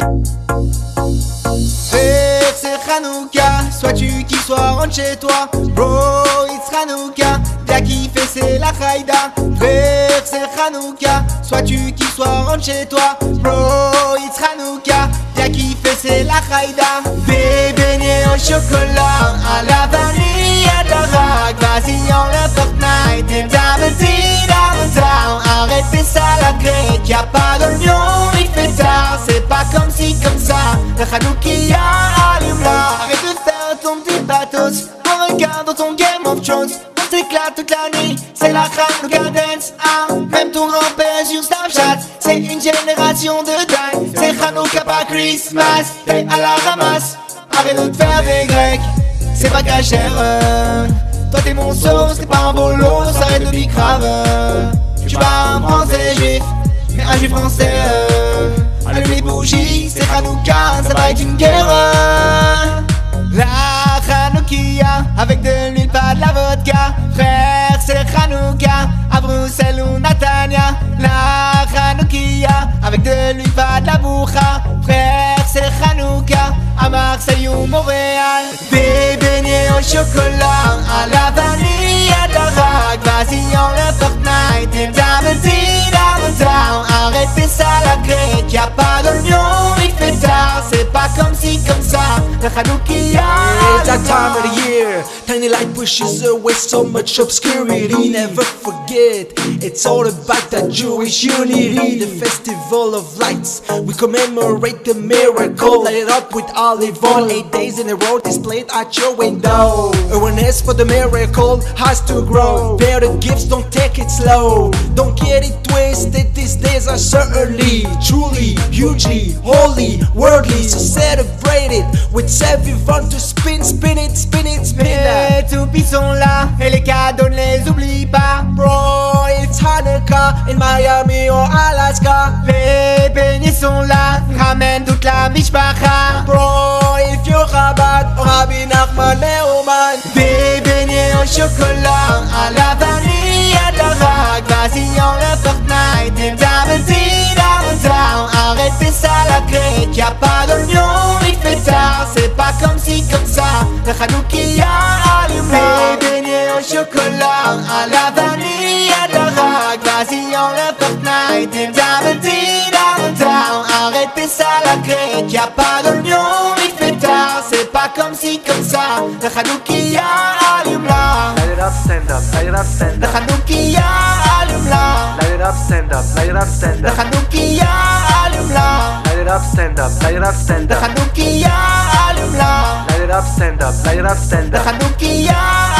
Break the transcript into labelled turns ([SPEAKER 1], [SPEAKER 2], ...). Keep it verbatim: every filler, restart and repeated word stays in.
[SPEAKER 1] Frère, c'est Hanouka, soit tu qui soit rentre chez toi. Bro, it's Hanouka, viens kiffer, c'est la Haïda. Frère, c'est Hanouka, soit tu qui soit rentre chez toi. Bro, it's Hanouka, viens kiffer, c'est la Haïda. Des beignets au chocolat, à la vanille, à la rague. Vas-y, on le Fortnite, et double T, double down. Arrête, fais ça la grecque, y'a pas d'oignon, il fait tard. C'est pas comme si, comme ça, le Hanoukia, allume-la. Arrête de faire ton petit pathos, en regardant ton Game of Thrones. On s'éclate toute la nuit, c'est la Hanouka dance, ah. Même ton grand-père sur Snapchat, c'est une génération de dingue. C'est Hanouka pas Christmas, t'es à la ramasse. Arrête de te faire des grecs, c'est pas cachère. Toi t'es mon sauce, t'es pas un bolo, arrête de bicrave. Tu vas un français juif, mais un juif français. Allume les bougies, c'est Hanouka, ça va être une guerre. La Hanoukia, avec de l'huile, pas de la vodka. Frère, c'est Hanouka, à Bruxelles ou Natania. La Hanoukia, avec de l'huile, pas de la bourra. Frère, c'est Hanouka, à Marseille ou Montréal. Des beignets au chocolat, à la vanille, à la rague. Vas-y, on le Fortnite, et double T, double down. Arrête, fais ça la grecque, y'a pas d'oignon, il fait tard. C'est pas comme si, comme ça, le Hanoukia.
[SPEAKER 2] It's that time of the year, tiny light pushes away so much obscurity. Never forget, it's all about that Jewish unity. The festival of lights, we commemorate the miracle. Light it up with olive oil, eight days in a row displayed at your window. Awareness for the miracle has to grow. Bear the gifts, don't take it slow. Don't get it twisted, these days are certainly, truly, hugely, holy, worldly. So celebrate it with every fun to spin, spin it, spin it, spin it.
[SPEAKER 1] Les toupies sont là et les cadeaux ne les oublie pas.
[SPEAKER 2] Bro, it's Hanukkah in Miami or Alaska.
[SPEAKER 1] Les beignets sont là, ramène toute la mishpacha.
[SPEAKER 2] Bro, if you're Rabat, Rabbi Nachman Neumann.
[SPEAKER 1] Des beignets au chocolat, à la vanille, à la rague. Vas-y, on le Fortnite, et double T, double down. Arrête, fais ça la grecque, y'a pas d'oignon, il fait tard. C'est pas comme si, comme ça, le Hanoukia allume. Des beignets au chocolat, à la vanille, à la rague. Vas-y, on le Fortnite, et double T, double down. Arrête, fais ça la grecque, y'a pas d'oignon, il fait tard. C'est pas comme si, comme ça, le Hanoukia allume-la.
[SPEAKER 3] Light it up, stand up, light it up, stand
[SPEAKER 1] Le
[SPEAKER 3] up.
[SPEAKER 1] Hanoukia allume-la.
[SPEAKER 3] Light it up, stand up, light it up, stand
[SPEAKER 1] Le
[SPEAKER 3] up.
[SPEAKER 1] Hanoukia allume-la.
[SPEAKER 3] Light it up, stand up, light it up, stand
[SPEAKER 1] Le
[SPEAKER 3] up.
[SPEAKER 1] Hanoukia allume-la.
[SPEAKER 3] Light it up, stand up, light it up, stand
[SPEAKER 1] Le
[SPEAKER 3] up.
[SPEAKER 1] Hanoukia